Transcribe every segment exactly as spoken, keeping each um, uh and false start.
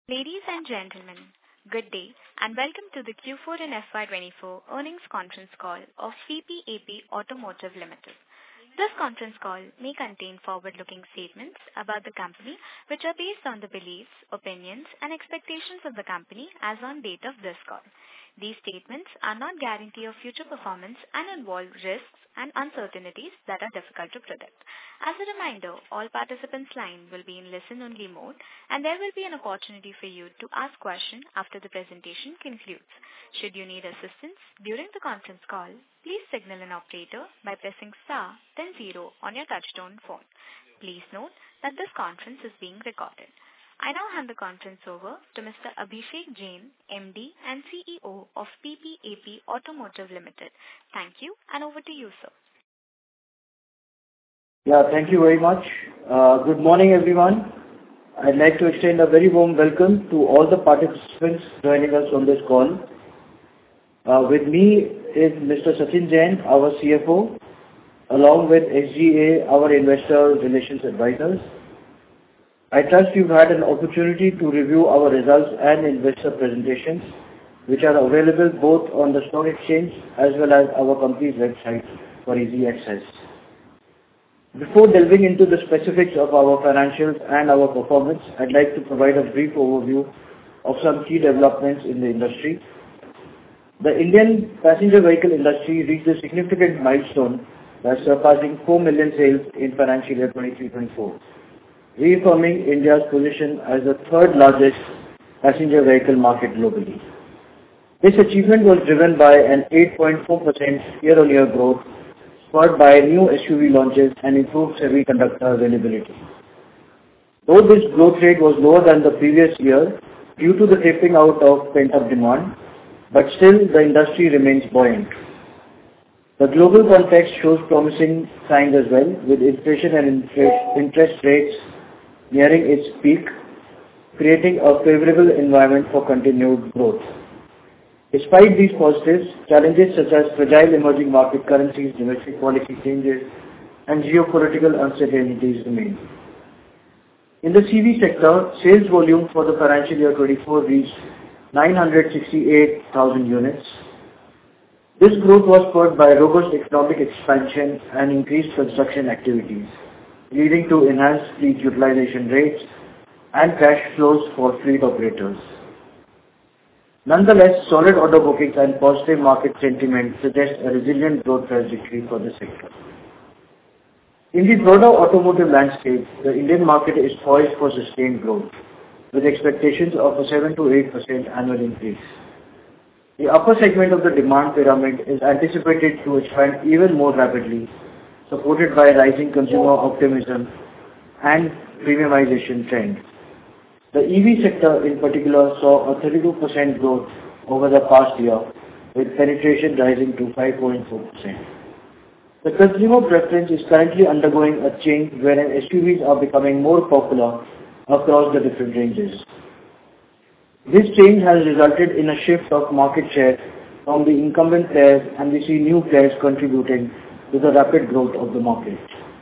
Ladies and gentlemen, good day and welcome to the Q four and F Y twenty-four earnings conference call of P P A P Automotive Limited. This conference call may contain forward-looking statements about the company which are based on the beliefs, opinions and expectations of the company as on date of this call. These statements are not guarantee of future performance and involve risks and uncertainties that are difficult to predict. As a reminder, all participants' line will be in listen-only mode and there will be an opportunity for you to ask questions after the presentation concludes. Should you need assistance during the conference call, please signal an operator by pressing star then zero on your touchtone phone. Please note that this conference is being recorded. I now hand the conference over to Mister Abhishek Jain, M D and C E O of P P A P Automotive Limited. Thank you and over to you, sir. Yeah, thank you very much. Uh, good morning, everyone. I'd like to extend a very warm welcome to all the participants joining us on this call. Uh, with me is Mister Sachin Jain, our C F O, along with S G A, our Investor Relations Advisors. I trust you've had an opportunity to review our results and investor presentations, which are available both on the stock exchange as well as our company's website for easy access. Before delving into the specifics of our financials and our performance, I'd like to provide a brief overview of some key developments in the industry. The Indian passenger vehicle industry reached a significant milestone by surpassing four million sales in financial year twenty-three twenty-four. Reaffirming India's position as the third largest passenger vehicle market globally. This achievement was driven by an eight point four percent year-on-year growth, spurred by new S U V launches and improved semiconductor availability. Though this growth rate was lower than the previous year due to the tapering out of pent-up demand, but still the industry remains buoyant. The global context shows promising signs as well, with inflation and interest rates nearing its peak, creating a favorable environment for continued growth. Despite these positives, challenges such as fragile emerging market currencies, domestic policy changes, and geopolitical uncertainties remain. In the C V sector, sales volume for the financial year twenty-four reached nine hundred sixty-eight thousand units. This growth was spurred by robust economic expansion and increased construction activities, leading to enhanced fleet utilization rates and cash flows for fleet operators. Nonetheless, solid order bookings and positive market sentiment suggest a resilient growth trajectory for the sector. In the broader automotive landscape, the Indian market is poised for sustained growth, with expectations of a seven to eight percent annual increase. The upper segment of the demand pyramid is anticipated to expand even more rapidly, supported by rising consumer optimism and premiumization trend. The E V sector in particular saw a thirty-two percent growth over the past year, with penetration rising to five point four percent. The consumer preference is currently undergoing a change wherein S U Vs are becoming more popular across the different ranges. This change has resulted in a shift of market share from the incumbent players, and we see new players contributing to the rapid growth of the market.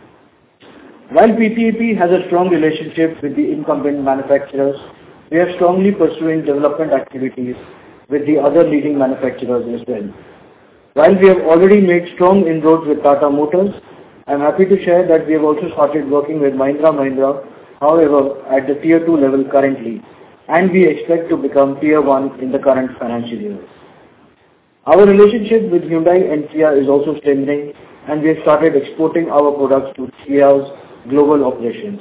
While P P A P has a strong relationship with the incumbent manufacturers, we are strongly pursuing development activities with the other leading manufacturers as well. While we have already made strong inroads with Tata Motors, I am happy to share that we have also started working with Mahindra Mahindra, however, at the tier two level currently, and we expect to become tier one in the current financial year. Our relationship with Hyundai and Kia is also strengthening, and we have started exporting our products to Kia's global operations.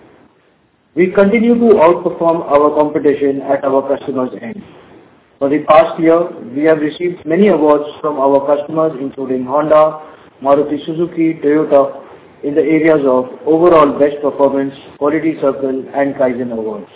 We continue to outperform our competition at our customers' end. For the past year, we have received many awards from our customers including Honda, Maruti Suzuki, Toyota in the areas of overall best performance, quality circle and Kaizen awards.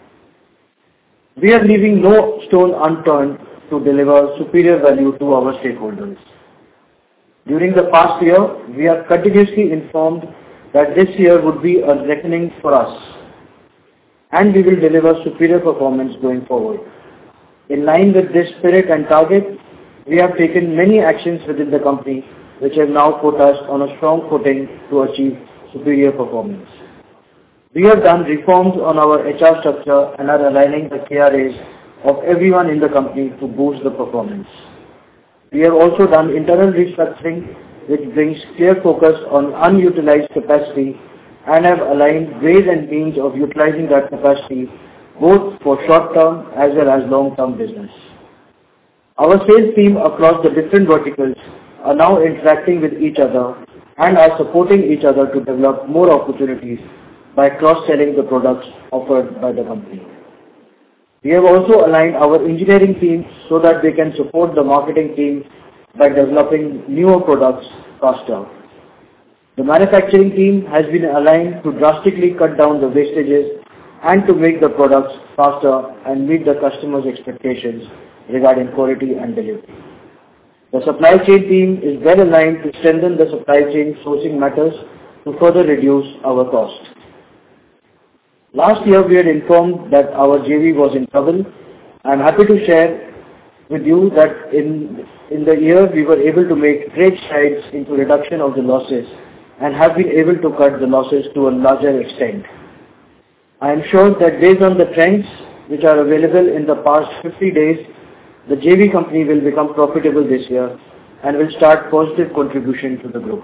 We are leaving no stone unturned to deliver superior value to our stakeholders. During the past year, we have continuously informed that this year would be a reckoning for us, and we will deliver superior performance going forward. In line with this spirit and target, we have taken many actions within the company which have now put us on a strong footing to achieve superior performance. We have done reforms on our H R structure and are aligning the K R As of everyone in the company to boost the performance. We have also done internal restructuring, which brings clear focus on unutilized capacity and have aligned ways and means of utilizing that capacity both for short-term as well as long-term business. Our sales team across the different verticals are now interacting with each other and are supporting each other to develop more opportunities by cross-selling the products offered by the company. We have also aligned our engineering team so that they can support the marketing team by developing newer products faster. The manufacturing team has been aligned to drastically cut down the wastages and to make the products faster and meet the customer's expectations regarding quality and delivery. The supply chain team is well aligned to strengthen the supply chain sourcing matters to further reduce our cost. Last year, we had informed that our J V was in trouble. I am happy to share with you that in, in the year, we were able to make great strides into reduction of the losses and have been able to cut the losses to a larger extent. I am sure that based on the trends which are available in the past fifty days, the J V company will become profitable this year and will start positive contribution to the group.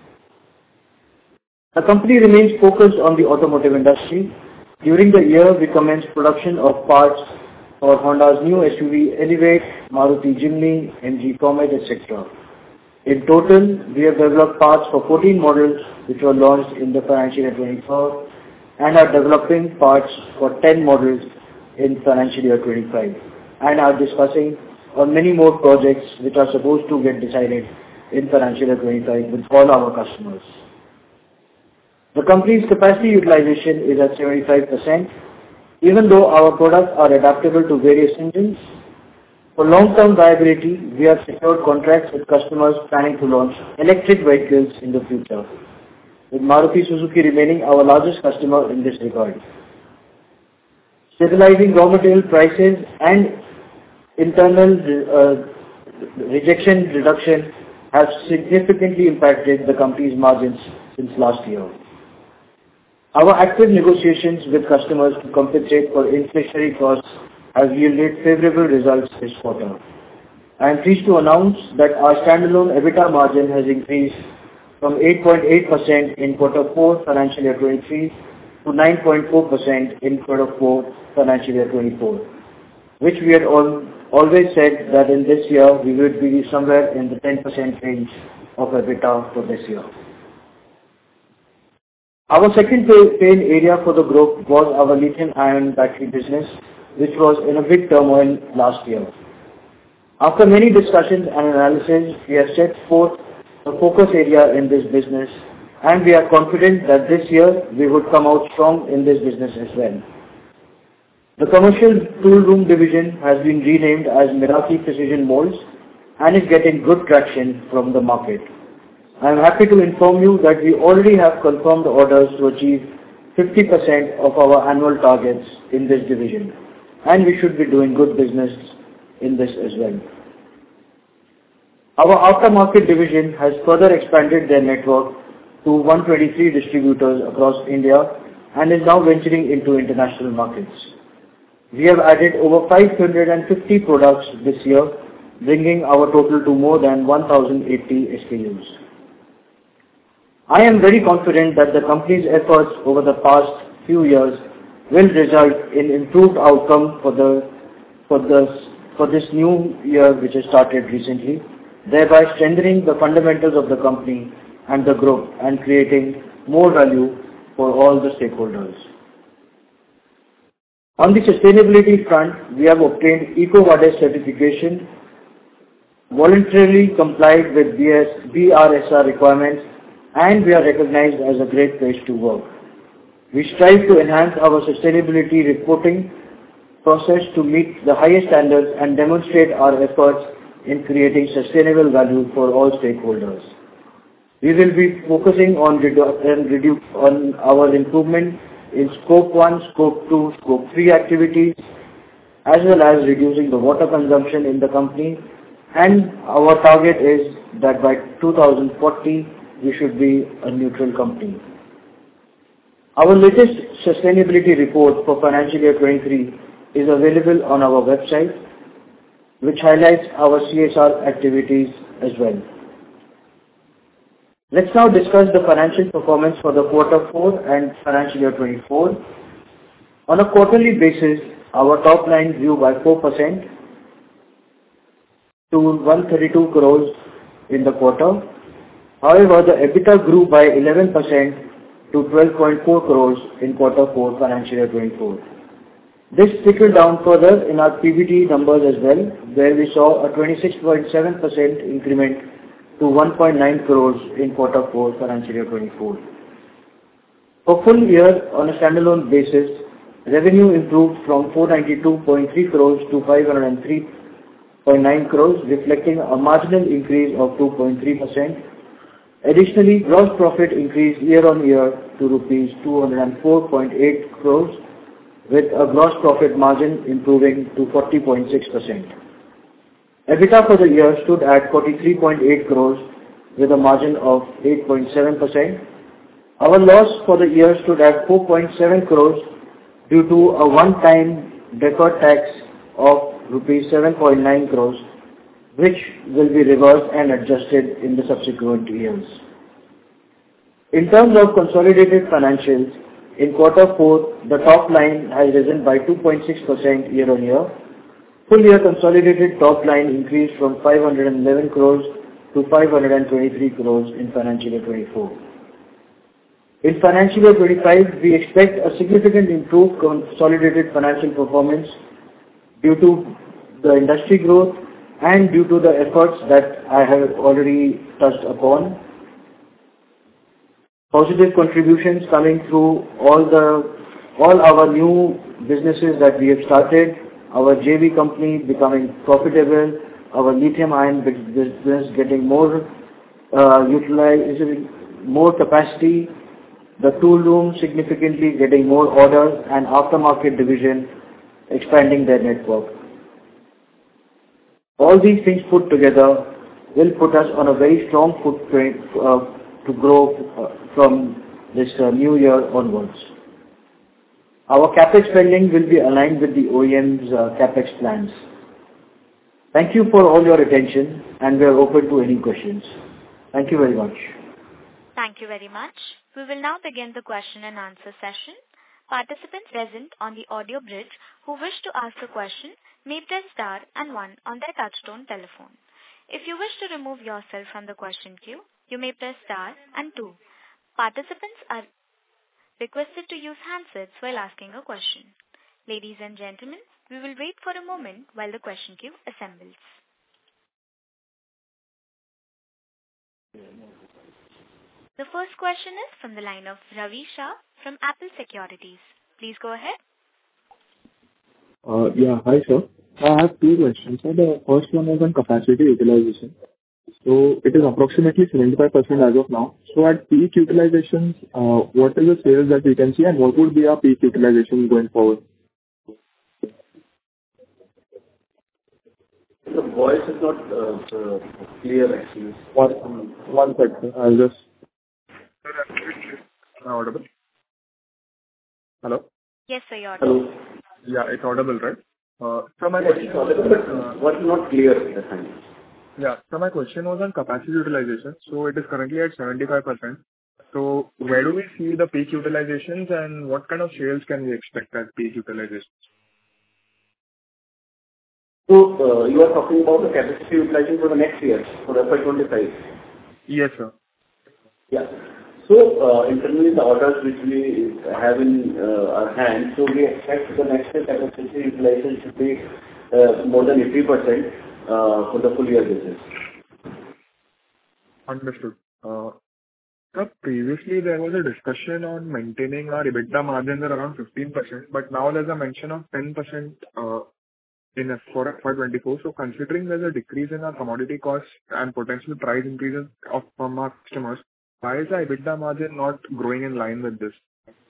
The company remains focused on the automotive industry. During the year, we commenced production of parts for Honda's new S U V Elevate, Maruti Jimny, M G Comet, et cetera. In total, we have developed parts for fourteen models which were launched in the financial year twenty-four and are developing parts for ten models in financial year twenty-five and are discussing on many more projects which are supposed to get decided in financial year twenty-five with all our customers. The company's capacity utilization is at seventy-five percent. Even though our products are adaptable to various engines, for long-term viability, we have secured contracts with customers planning to launch electric vehicles in the future, with Maruti Suzuki remaining our largest customer in this regard. Stabilizing raw material prices and internal uh, rejection reduction have significantly impacted the company's margins since last year. Our active negotiations with customers to compensate for inflationary costs have yielded favorable results this quarter. I am pleased to announce that our standalone EBITDA margin has increased from eight point eight percent in quarter four financial year twenty-three to nine point four percent in quarter four financial year twenty-four, which we had all, always said that in this year we would be somewhere in the ten percent range of EBITDA for this year. Our second pain area for the group was our lithium-ion battery business, which was in a big turmoil last year. After many discussions and analysis, we have set forth a focus area in this business, and we are confident that this year we would come out strong in this business as well. The commercial tool room division has been renamed as Miraki Precision Molds and is getting good traction from the market. I am happy to inform you that we already have confirmed orders to achieve fifty percent of our annual targets in this division, and we should be doing good business in this as well. Our aftermarket division has further expanded their network to one hundred twenty-three distributors across India and is now venturing into international markets. We have added over five hundred fifty products this year, bringing our total to more than one thousand eighty S K Us. I am very confident that the company's efforts over the past few years will result in improved outcome for the for this for this new year which has started recently, thereby strengthening the fundamentals of the company and the group and creating more value for all the stakeholders. On the sustainability front, we have obtained EcoVadis certification, voluntarily complied with B R S R requirements, and we are recognized as a great place to work. We strive to enhance our sustainability reporting process to meet the highest standards and demonstrate our efforts in creating sustainable value for all stakeholders. We will be focusing on, redu- redu- on our improvement in Scope one, Scope two, Scope three activities, as well as reducing the water consumption in the company, and our target is that by two thousand forty, we should be a neutral company. Our latest sustainability report for financial year twenty-three is available on our website, which highlights our C S R activities as well. Let's now discuss the financial performance for the quarter four and financial year twenty-four. On a quarterly basis, our top line grew by four percent to one hundred thirty-two crores in the quarter. However, the EBITDA grew by eleven percent to twelve point four crores in quarter four financial year twenty-four. This trickled down further in our P B T numbers as well, where we saw a twenty-six point seven percent increment to one point nine crores in quarter four financial year twenty-four. For full year on a standalone basis, revenue improved from four hundred ninety-two point three crores to five hundred three point nine crores, reflecting a marginal increase of two point three percent. Additionally, gross profit increased year-on-year to rupees two hundred four point eight crores, with a gross profit margin improving to forty point six percent. EBITDA for the year stood at forty-three point eight crores, with a margin of eight point seven percent. Our loss for the year stood at four point seven crores due to a one-time deferred tax of rupees seven point nine crores, which will be reversed and adjusted in the subsequent years. In terms of consolidated financials, in quarter four, the top line has risen by two point six percent year-on-year. Full year consolidated top line increased from five hundred eleven crores to five hundred twenty-three crores in financial year twenty-four. In financial year twenty-five, we expect a significant improved consolidated financial performance due to the industry growth and due to the efforts that I have already touched upon. Positive contributions coming through all the all our new businesses that we have started, our J V company becoming profitable, our lithium-ion business getting more uh, utilized, more capacity, the tool room significantly getting more orders, and aftermarket division expanding their network. All these things put together will put us on a very strong footprint uh, to grow uh, from this uh, new year onwards. Our CapEx spending will be aligned with the O E M's uh, CapEx plans. Thank you for all your attention, and we are open to any questions. Thank you very much. Thank you very much. We will now begin the question and answer session. Participants present on the audio bridge who wish to ask a question may press star and one on their touchtone telephone. If you wish to remove yourself from the question queue, you may press star and two. Participants are requested to use handsets while asking a question. Ladies and gentlemen, we will wait for a moment while the question queue assembles. The first question is from the line of Ravi Shah from Apple Securities. Please go ahead. Uh, yeah, hi sir. I have two questions. So the first one is on capacity utilization. So it is approximately seventy-five percent as of now. So at peak utilizations, uh, what is the sales that we can see, and what would be our peak utilization going forward? The voice is not uh, uh, clear actually. One, one second. I'll just... Am I audible? Hello? Yes, sir, you're audible. Hello. Yeah, it's audible, right? Uh, so my Yes, question, it's audible, but uh, what's not clear at the time? yeah, so my question was on capacity utilization. So it is currently at seventy-five percent. So where do we see the peak utilizations, and what kind of sales can we expect at peak utilizations? So uh, you are talking about the capacity utilization for the next year, for F Y twenty-five. Yes, sir. Yeah. So uh, internally the orders which we have in uh, our hand, so we expect the next year capacity utilization should be uh, more than eighty percent uh, for the full year basis. Understood. Uh, Sir, previously there was a discussion on maintaining our EBITDA margins at around fifteen percent, but now there's a mention of ten percent uh, in F for F Y twenty-four. So considering there's a decrease in our commodity costs and potential price increases of from our customers, why is the EBITDA margin not growing in line with this?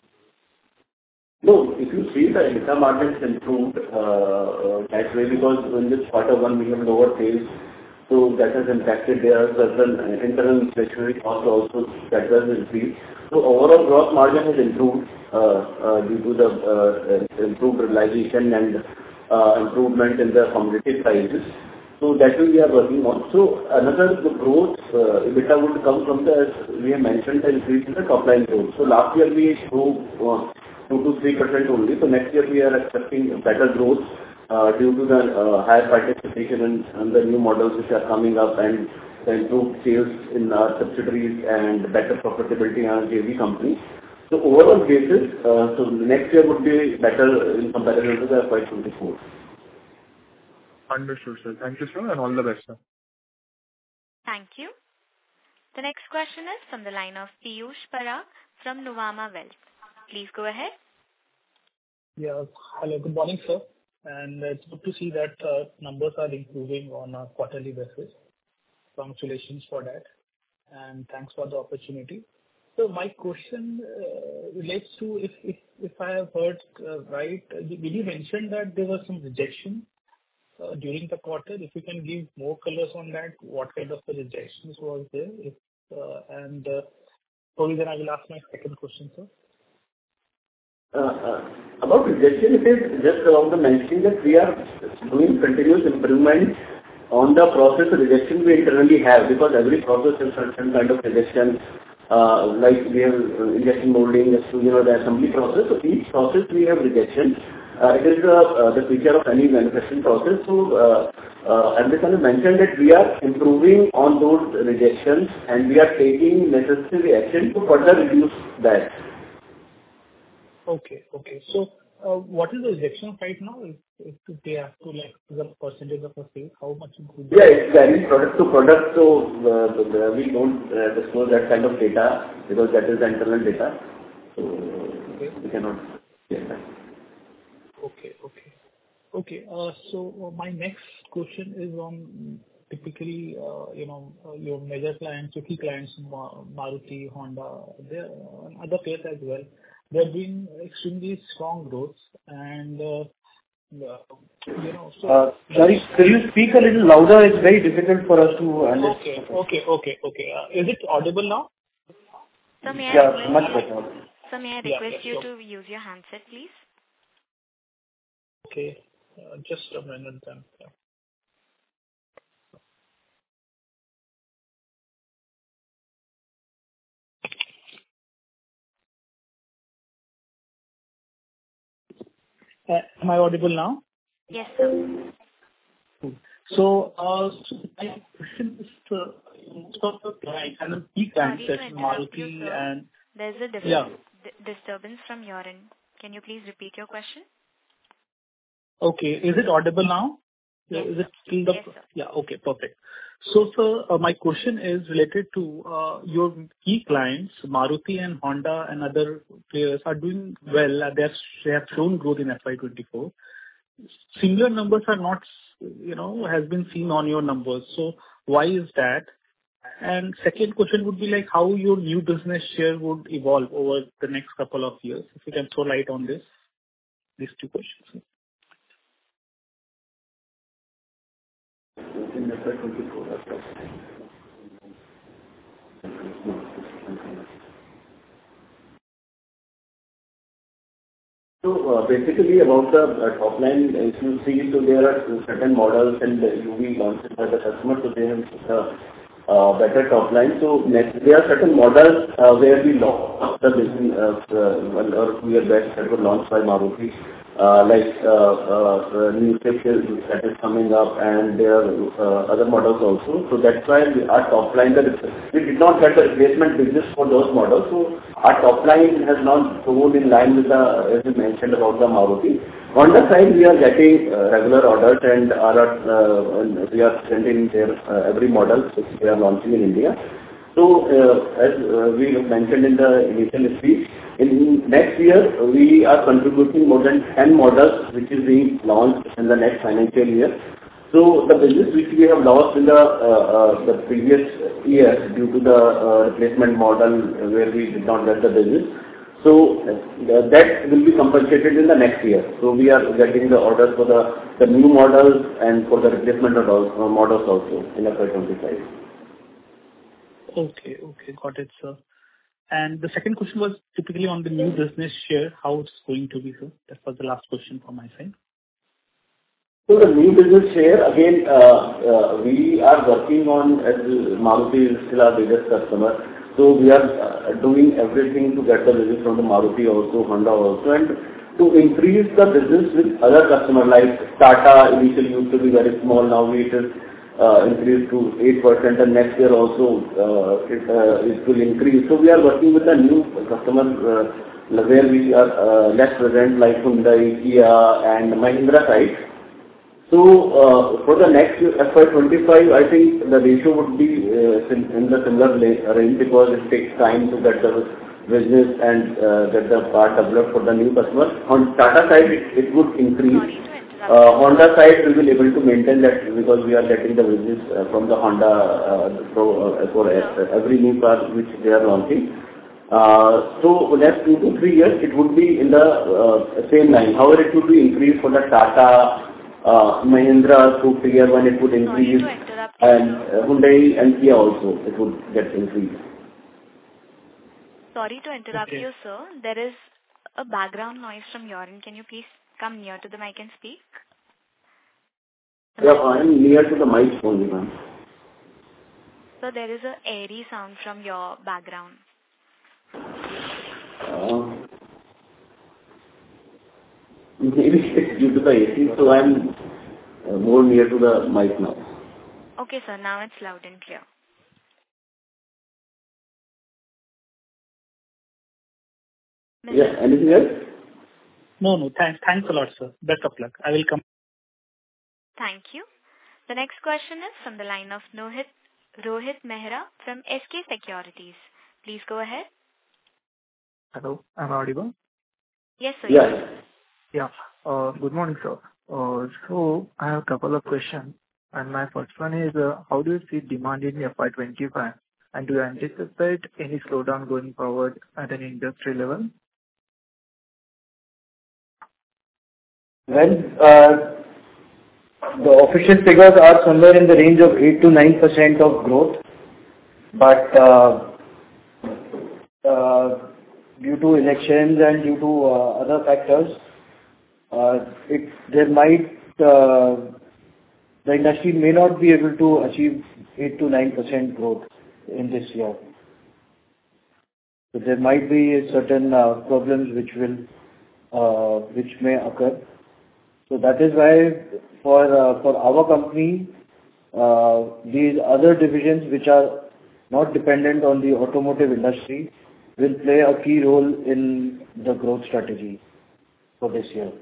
No, if you see the EBITDA margins improved uh, uh, that way, because in this quarter one we have lower sales, So that has impacted their certain internal inflationary costs also that has increased. So overall gross margin has improved uh, uh, due to the uh, improved realization and uh, improvement in the commodity prices. So that will we are working on. So another the growth uh, EBITDA would come from the, as we have mentioned, the increase in the top line growth. So last year we grew uh, two to three percent only. So next year we are expecting better growth uh, due to the uh, higher participation in, in the new models which are coming up and the improved sales in our subsidiaries and better profitability in our J V company. So overall basis, uh, so next year would be better in comparison to the F Y twenty-four. Understood, sir. Thank you, sir, and all the best, sir. Thank you. The next question is from the line of Piyush Parag from Nuvama Wealth. Please go ahead. Yeah. Hello, good morning, sir. And it's good to see that uh, numbers are improving on a quarterly basis. Congratulations for that, and thanks for the opportunity. So my question uh, relates to if if if I have heard uh, right, uh, did you mention that there was some rejection uh, during the quarter? If you can give more colors on that, what kind of the rejections was there? If uh, and uh, probably then I will ask my second question, sir. Uh, uh, about rejection, it is just about the mentioning that we are doing continuous improvement on the process rejection we internally have, because every process has certain kind of rejection, uh, like we have uh, injection molding, you know, the assembly process. So each process we have rejection. Uh, it is the, uh, the feature of any manufacturing process. So uh, uh, and this kind of mentioned that we are improving on those rejections and we are taking necessary action to further reduce that. Okay. Okay. So, uh, what is the rejection right now? If, if they have to, like, the percentage of the sales, how much it would be? Yeah, it varies product to product, so uh, we don't uh, disclose that kind of data because that is the internal data. So Okay. we cannot share that. Okay. Okay. Okay. Uh, so uh, my next question is on typically, uh, you know, uh, your major clients, your key clients, Ma- Maruti, Honda, there uh, and other players as well. They're doing extremely strong growth and, uh, uh, you know, so... Uh, sorry, could you speak a little louder? It's very difficult for us to understand. Okay, okay, okay, okay. Uh, is it audible now? So may I Yeah, request much you, better. so may I Yeah, request yeah, you sure. to use your handset, please? Okay, uh, just a minute then. Yeah. Uh, am I audible now? Yes, sir. So, uh, so my question is to most of the clients and the key clients, Sorry such to as interrupt you, Maruti sir. and... There's a dis- Yeah. di- disturbance from your end. Can you please repeat your question? Okay, is it audible now? Yes, Is it sir. still the... Yes, sir. Yeah, okay, perfect. So, sir, uh, my question is related to uh, your key clients, Maruti and Honda and other players are doing well. and They have they have shown growth in F Y twenty-four. Similar numbers are not, you know, has been seen on your numbers. So why is that? And second question would be like how your new business share would evolve over the next couple of years. If you can throw light on this, these two questions. In F Y twenty-four, that's right. So uh, basically about the uh, top line, if you see, so there are certain models and U V launched by the customer, so they have uh, uh, better top line. So next, there are certain models uh, where we launched the business uh, uh, one or two years back that were launched by Maruti, uh, like uh, uh, new Swift that is coming up, and there are uh, other models also. So that's why we, our top line, that we did not get the replacement business for those models. So our top line has not grown in line with the, as you mentioned about the Maruti. On the side, we are getting uh, regular orders and are, uh, and we are sending their uh, every model which we are launching in India. So, uh, as uh, we mentioned in the initial speech, in next year, we are contributing more than ten models which is being launched in the next financial year. So the business which we have lost in the uh, uh, the previous year due to the uh, replacement model where we did not get the business. So uh, that will be compensated in the next year. So we are getting the orders for the, the new models and for the replacement of those, uh, models also in F Y twenty-five. Okay, okay, got it, sir. And the second question was typically on the new business share, how it's going to be, sir? That was the last question from my side. So the new business share, again, uh, uh, we are working on, as Maruti is still our biggest customer, so we are uh, doing everything to get the business from the Maruti also, Honda also, and to increase the business with other customers like Tata. Initially used to be very small, now it is uh, increased to eight percent, and next year also uh, it, uh, it will increase. So we are working with a new customer uh, where we are uh, less present, like Hyundai, Kia and Mahindra side. So, uh, for the next F Y twenty-five, I think the ratio would be uh, in the similar range because it takes time to get the business and uh, get the part developed for the new customers. On Tata side, it, it would increase. Uh, Honda side, we will able to maintain that because we are getting the business uh, from the Honda uh, for, uh, for every new car which they are launching. Uh, so, next two to three years, it would be in the uh, same line. However, it would be increased for the Tata, Uh, Mahindra to Tier one, it would increase, and uh, Hyundai and Kia also, it would get increased. Sorry to interrupt Okay. you, sir. There is a background noise from your end. Can you please come near to the mic and speak? Yeah, I am near to the mic only, ma'am. So there is a airy sound from your background. Uh, maybe it's due to the A C, so I am uh, more near to the mic now. Okay, sir. Now it's loud and clear. Yeah, anything else? No, no, thanks, thanks a lot, sir. Best of luck. I will come. Thank you. The next question is from the line of Rohit, Rohit Mehra from S K Securities. Please go ahead. Hello, am I audible? Yes, sir. Yeah. Yeah. Uh, Good morning, sir. Uh, So I have a couple of questions, and my first one is, uh, how do you see demand in F Y twenty-five, and do you anticipate any slowdown going forward at an industry level? Well, uh, the official figures are somewhere in the range of eight to nine percent of growth, but uh, uh, due to elections and due to uh, other factors, uh, it there might uh, the industry may not be able to achieve eight to nine percent growth in this year. So there might be certain uh, problems which will uh, which may occur. So that is why for uh, for our company, uh, these other divisions which are not dependent on the automotive industry will play a key role in the growth strategy for this year.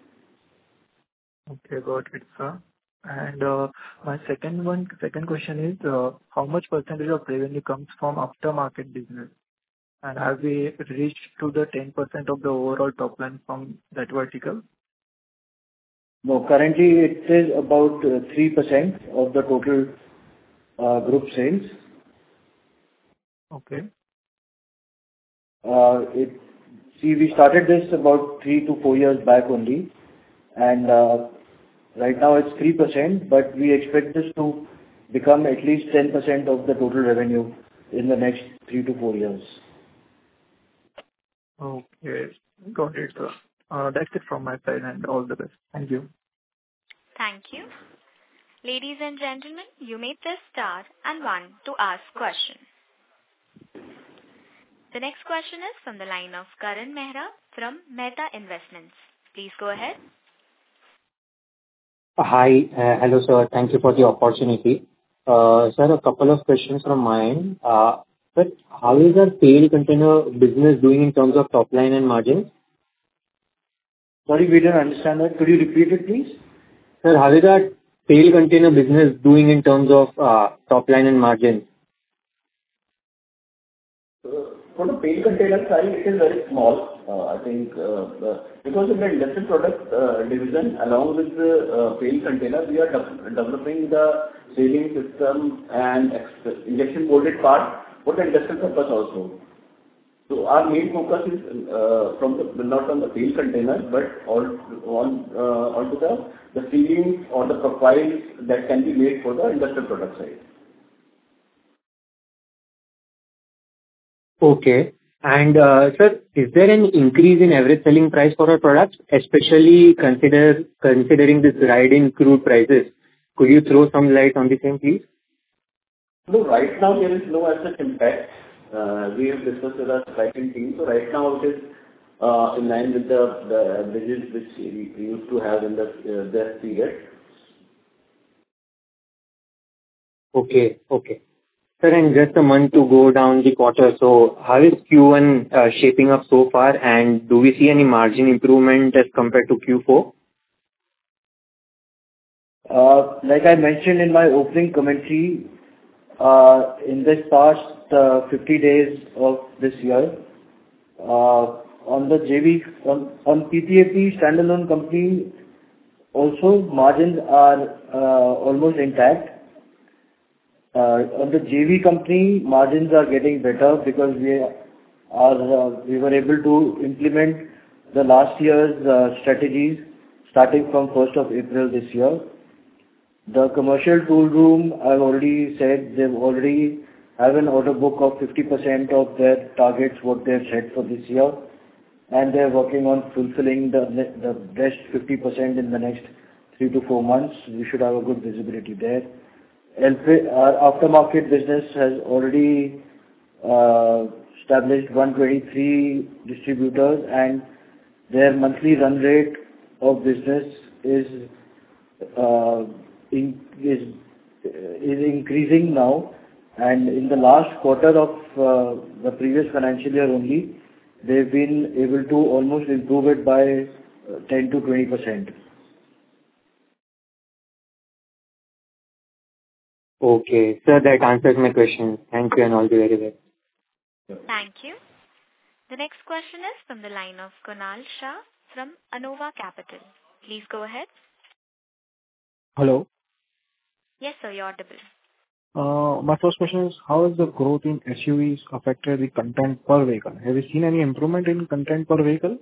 Okay, got it, sir. And uh, my second one, second question is, uh, how much percentage of revenue comes from aftermarket business? And have we reached to the ten percent of the overall top line from that vertical? No, currently it is about uh, three percent of the total uh, group sales. Okay. Uh, it, see, we started this about three to four years back only, and uh, right now it's three percent, but we expect this to become at least ten percent of the total revenue in the next three to four years. Okay, got it, sir. Uh, That's it from my side, and all the best. Thank you. Thank you. Ladies and gentlemen, you may press star and one to ask question. The next question is from the line of Karan Mehra from Mehta Investments. Please go ahead. Hi. uh, Hello, sir. Thank you for the opportunity. Uh, Sir, a couple of questions from my end. Uh, Sir, how is our P L container business doing in terms of top line and margins? Sorry, we didn't understand that. Could you repeat it, please? Sir, how is our P L container business doing in terms of uh, top line and margins? Uh, For the paint container side, it is very small. Uh, I think uh, uh, because in the industrial product uh, division, along with the uh, paint container, we are de- developing the sealing system and ex- injection molded part for the industrial purpose also. So So our main focus is uh, from the, not on the steel container, but all on uh, onto the the ceilings or the profiles that can be made for the industrial product side. Okay. And uh, sir, is there an increase in average selling price for our products, especially consider considering this ride in crude prices? Could you throw some light on the same, please? No, right now there is no as such impact. Uh, we have discussed with our supply chain team. So right now it is uh, in line with the the averages which we we used to have in the uh, that period. Okay. Okay. Sir, and just a month to go down the quarter, so how is Q one uh, shaping up so far, and do we see any margin improvement as compared to Q four? Uh, Like I mentioned in my opening commentary, uh, in this past uh, fifty days of this year, uh, on the J V, on on P P A P standalone company, also margins are uh, almost intact. Uh, On the J V company, margins are getting better because we are uh, we were able to implement the last year's uh, strategies starting from first of April this year. The commercial tool room, I've already said, they've already have an order book of fifty percent of their targets, what they've set for this year, and they're working on fulfilling the the rest fifty percent in the next three to four months. We should have a good visibility there. L P, our aftermarket business has already uh, established one hundred twenty-three distributors, and their monthly run rate of business is uh, in, is is increasing now. And in the last quarter of uh, the previous financial year only, they've been able to almost improve it by uh, ten to twenty percent. Okay. Sir, that answers my question. Thank you and all the very best. Thank you. The next question is from the line of Kunal Shah from Anova Capital. Please go ahead. Hello. Yes, sir, you're audible. Uh, My first question is, how has the growth in S U Vs affected the content per vehicle? Have you seen any improvement in content per vehicle?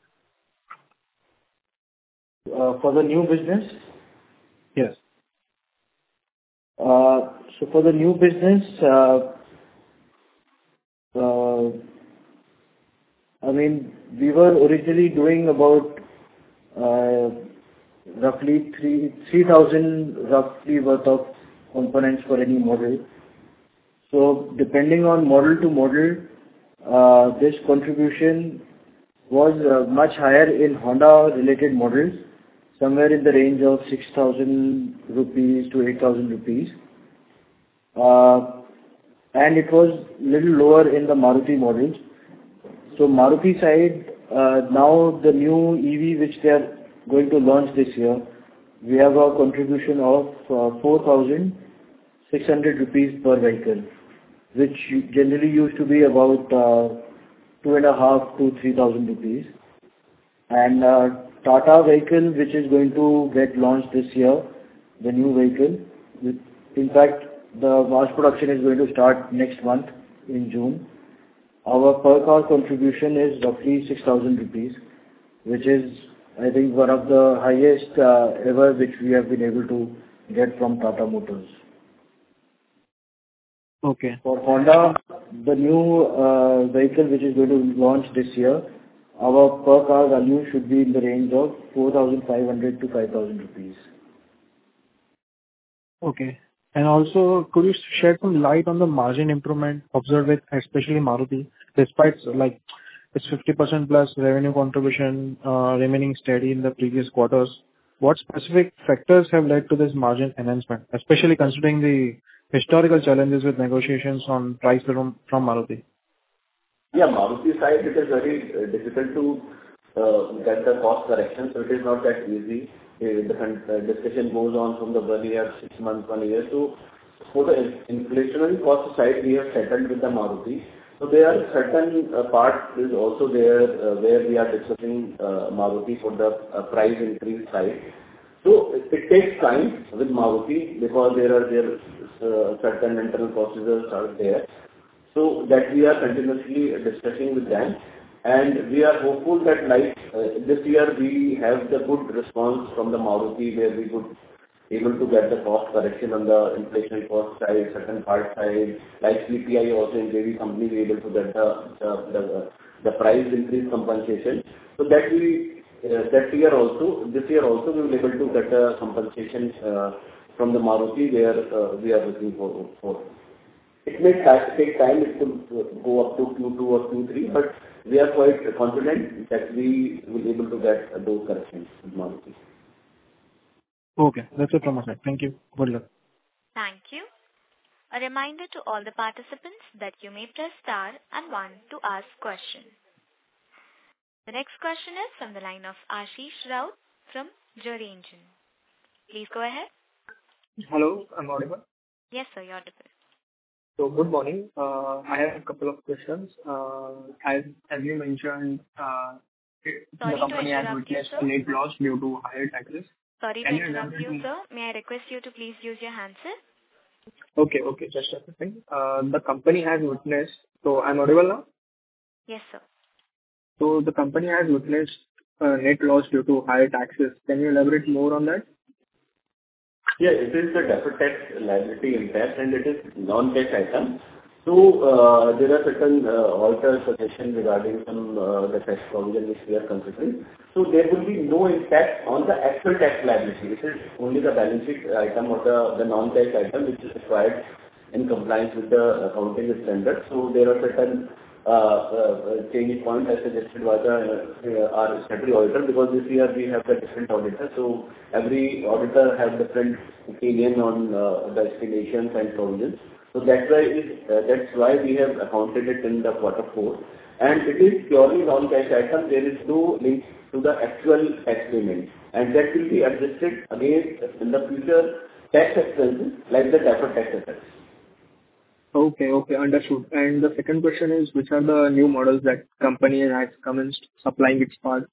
Uh, For the new business, Yes. Uh, So for the new business, uh, uh, I mean, we were originally doing about uh, roughly three 3,000 roughly worth of components for any model. So depending on model to model, uh, this contribution was uh, much higher in Honda-related models, somewhere in the range of six thousand rupees to eight thousand rupees. Uh, and it was little lower in the Maruti models. So Maruti side, uh, now the new E V which they are going to launch this year, we have a contribution of uh, four thousand six hundred rupees per vehicle, which generally used to be about uh, two and a half to three thousand rupees. And uh, Tata vehicle, which is going to get launched this year, the new vehicle. In fact, the mass production is going to start next month in June. Our per car contribution is roughly six thousand rupees, which is, I think, one of the highest uh, ever which we have been able to get from Tata Motors. Okay. For Honda, the new uh, vehicle which is going to launch this year, our per car value should be in the range of four thousand five hundred to five thousand rupees. Okay. And also, could you shed some light on the margin improvement observed with especially Maruti, despite like its fifty percent plus revenue contribution uh, remaining steady in the previous quarters? What specific factors have led to this margin enhancement, especially considering the historical challenges with negotiations on price from, from Maruti? Yeah, Maruti side, it is very uh, difficult to uh, get the cost correction, so it is not that easy. Uh, the con- uh, discussion goes on from the one year, six months, one year. So for the in- inflationary cost side, we have settled with the Maruti. So there are certain uh, part is also there uh, where we are discussing uh, Maruti for the uh, price increase side. So it, it takes time with Maruti because there are there uh, certain internal procedures are there. So that we are continuously discussing with them. And we are hopeful that like uh, this year we have the good response from the Maruti, where we could able to get the cost correction on the inflationary cost side, certain part side, like C P I also in J V company, we able to get the the the, the price increase compensation. So that we uh, that year also, this year also we will able to get a compensation uh, from the Maruti, where uh, we are looking for. for. It may take time, it could go up to Q two or Q three, but we are quite confident that we will be able to get those corrections with Maruti. Okay, that's it from my side. Thank you. Good luck. Thank you. A reminder to all the participants that you may press star and one to ask questions. The next question is from the line of Ashish Raut from Jury Engine. Please go ahead. Hello, I'm audible. Yes, sir, you're audible. So good morning. Uh, I have a couple of questions. Uh, as as you mentioned, uh, it, the Sorry to company has interrupt you, witnessed sir. net loss due to higher taxes. Sorry to Can you interrupt elaborate you, more? sir. May I request you to please use your handset? Okay, okay, just a second. Uh, the company has witnessed. So I'm audible now. Yes, sir. So the company has witnessed uh, net loss due to higher taxes. Can you elaborate more on that? Yeah, it is the deferred tax liability impact, and it is non-cash item. So, uh, there are certain uh, alter suggestions regarding some uh, the tax provision which we are considering. So there will be no impact on the actual tax liability. It is only the balance sheet item or the, the non-cash item which is required in compliance with the accounting standards. So there are certain uh, uh, changing points as suggested by the uh, our statutory auditor, because this year we have the different auditor. So every auditor has different opinion on uh, the estimations and provisions. So that's why it, uh, that's why we have accounted it in the quarter four, and it is purely non-cash item. There is no link to the actual tax payment, and that will be adjusted against in the future tax expenses like the deferred tax assets. Okay, okay, understood. And the second question is, which are the new models that company has commenced supplying its parts?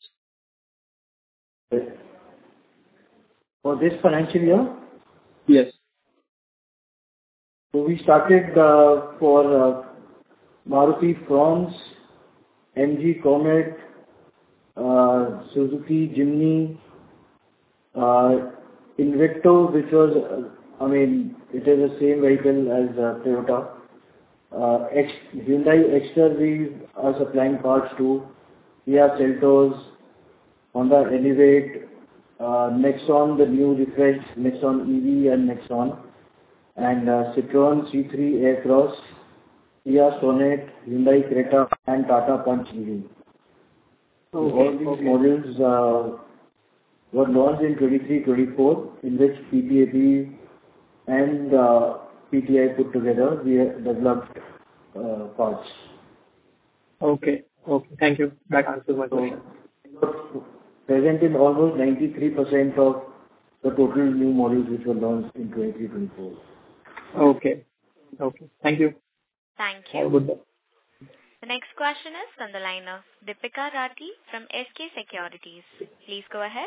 For this financial year, Yes. so we started uh, for uh, Maruti Fronx, M G Comet, uh, Suzuki Jimny, uh, Invicto, which was, uh, I mean, it is the same vehicle as uh, Toyota. Uh, X, Hyundai Exter we are supplying parts to. Kia Seltos, Honda Elevate, uh, Nexon, the new refreshed Nexon E V and Nexon, and uh, Citroen C three Aircross, Kia Sonet, Hyundai Creta, and Tata Punch E V. So Okay, all these okay. models uh, were launched in twenty-three twenty-four, in which P P A P and uh, P T I put together, we have developed uh, parts. Okay, okay. Thank you. That answers my So, question. present in almost ninety-three percent of the total new models which were launched in twenty-three twenty-four. Okay, okay. Thank you. Thank Have a you. good day. The next question is from the line of Deepika Rathi from S K Securities. Please go ahead.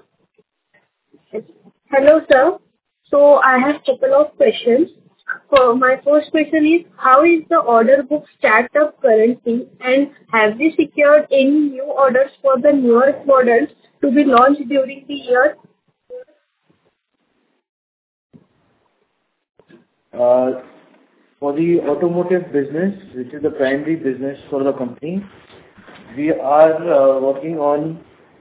Hello, sir. So I have couple of questions. So my first question is, how is the order book stacked up currently, and have we secured any new orders for the newer models to be launched during the year? Uh, For the automotive business, which is the primary business for the company, we are uh, working on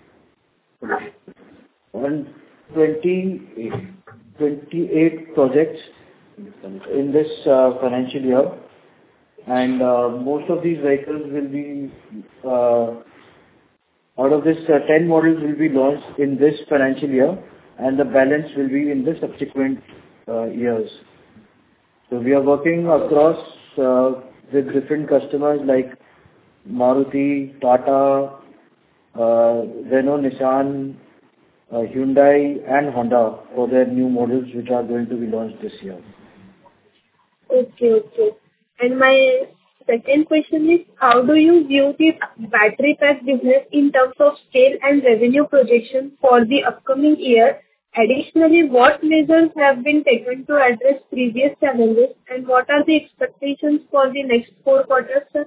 on twenty-eight, twenty-eight projects in this uh, financial year, and uh, most of these vehicles will be uh, out of this uh, ten models will be launched in this financial year, and the balance will be in the subsequent uh, years. So we are working across uh, with different customers like Maruti, Tata, uh, Renault, Nissan, uh, Hyundai and Honda for their new models which are going to be launched this year. Okay, okay. And my second question is, how do you view the battery pack business in terms of scale and revenue projection for the upcoming year, Additionally, what measures have been taken to address previous challenges, and what are the expectations for the next four quarters, sir?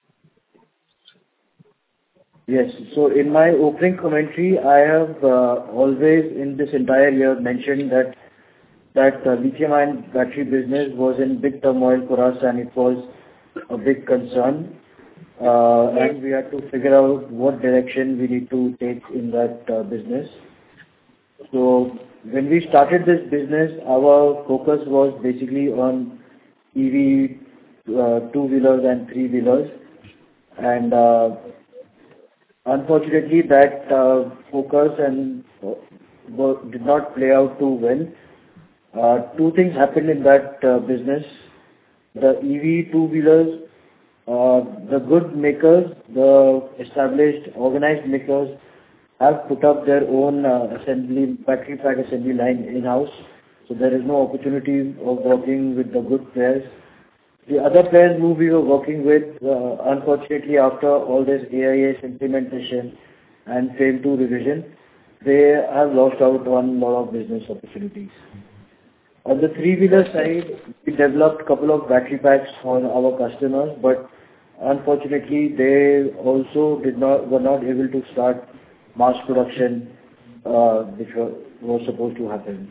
Yes. So in my opening commentary, I have uh, always in this entire year mentioned that that uh, lithium-ion battery business was in big turmoil for us, and it was a big concern. Uh, and we had to figure out what direction we need to take in that uh, business. So when we started this business, our focus was basically on E V, uh, two-wheelers and three-wheelers. And uh, unfortunately, that uh, focus and uh, did not play out too well. Uh, two things happened in that uh, business. The E V two-wheelers, uh, the good makers, the established organized makers have put up their own uh, assembly, battery pack assembly line in-house. So there is no opportunity of working with the good players. The other players who we were working with, uh, unfortunately after all this A I S implementation and FAME two revision, they have lost out on a lot of business opportunities. On the three-wheeler side, we developed a couple of battery packs for our customers, but unfortunately they also did not were not able to start mass production, uh, which was, was supposed to happen.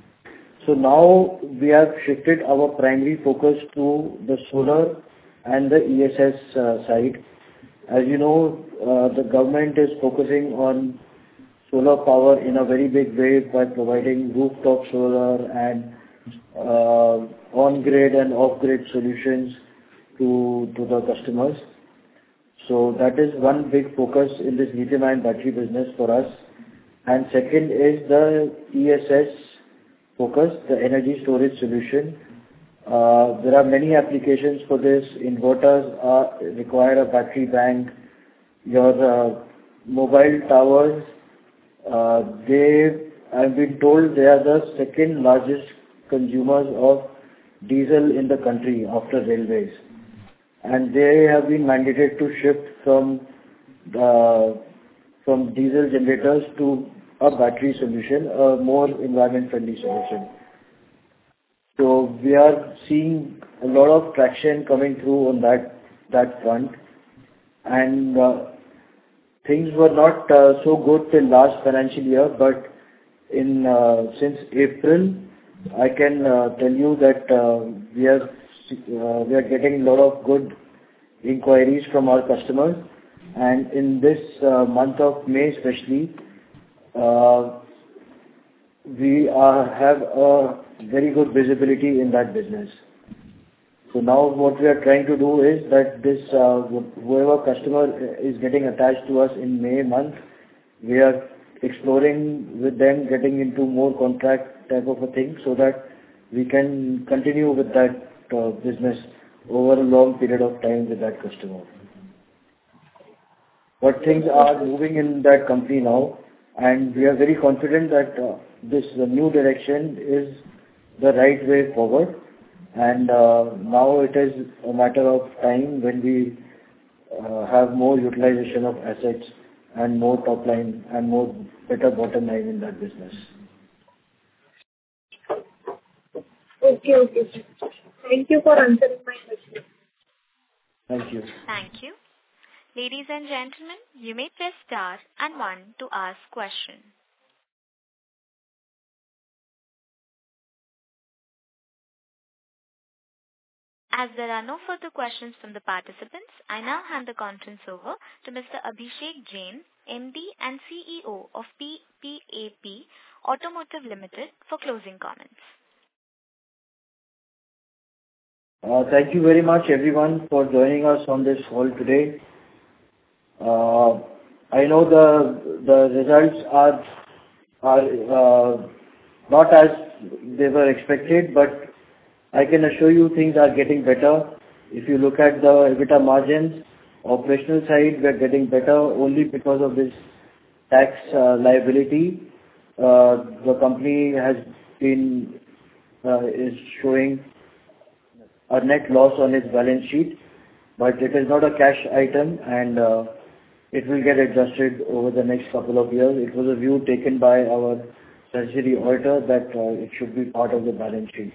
So now we have shifted our primary focus to the solar and the E S S uh, side. As you know, uh, the government is focusing on solar power in a very big way by providing rooftop solar and uh, on-grid and off-grid solutions to, to the customers. So that is one big focus in this lithium-ion battery business for us. And second is the E S S focus, the energy storage solution. Uh, there are many applications for this. Inverters are, require a battery bank. Your uh, mobile towers, uh, they, I've been told they are the second largest consumers of diesel in the country after railways. And they have been mandated to shift from uh, from diesel generators to a battery solution, a more environment-friendly solution. So we are seeing a lot of traction coming through on that that front, and uh, things were not uh, so good till last financial year, but in uh, since April, I can uh, tell you that uh, we are uh, we are getting a lot of good inquiries from our customers, and in this uh, month of May especially, uh, we are, have a very good visibility in that business. So now what we are trying to do is that this uh, whoever customer is getting attached to us in May month, we are exploring with them, getting into more contract type of a thing, so that we can continue with that uh, business over a long period of time with that customer. But things are moving in that company now, and we are very confident that uh, this uh, new direction is the right way forward. And uh, now it is a matter of time when we uh, have more utilization of assets and more top line and more better bottom line in that business. Okay, okay. Thank you for answering my question. Thank you. Thank you. Ladies and gentlemen, you may press star and one to ask question. As there are no further questions from the participants, I now hand the conference over to Mister Abhishek Jain, M D and C E O of P P A P Automotive Limited, for closing comments. Uh, thank you very much everyone for joining us on this call today. Uh, I know the the results are are uh, not as they were expected, but I can assure you things are getting better. If you look at the EBITDA margins, operational side, we are getting better only because of this tax uh, liability. Uh, the company has been uh, is showing a net loss on its balance sheet, but it is not a cash item, and uh, it will get adjusted over the next couple of years. It was a view taken by our statutory auditor that uh, it should be part of the balance sheet.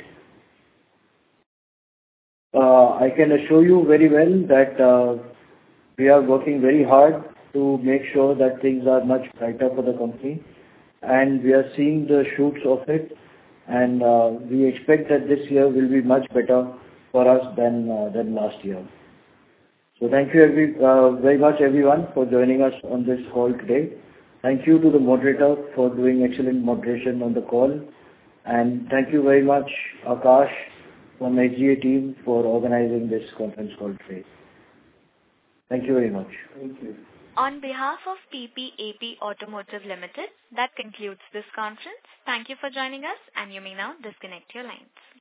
Uh, I can assure you very well that uh, we are working very hard to make sure that things are much brighter for the company, and we are seeing the shoots of it, and uh, we expect that this year will be much better for us than uh, than last year. So thank you every, uh, very much everyone for joining us on this call today. Thank you to the moderator for doing excellent moderation on the call, and thank you very much Akash from H G A team for organizing this conference call today. Thank you very much. Thank you. On behalf of P P A P Automotive Limited, that concludes this conference. Thank you for joining us, and you may now disconnect your lines.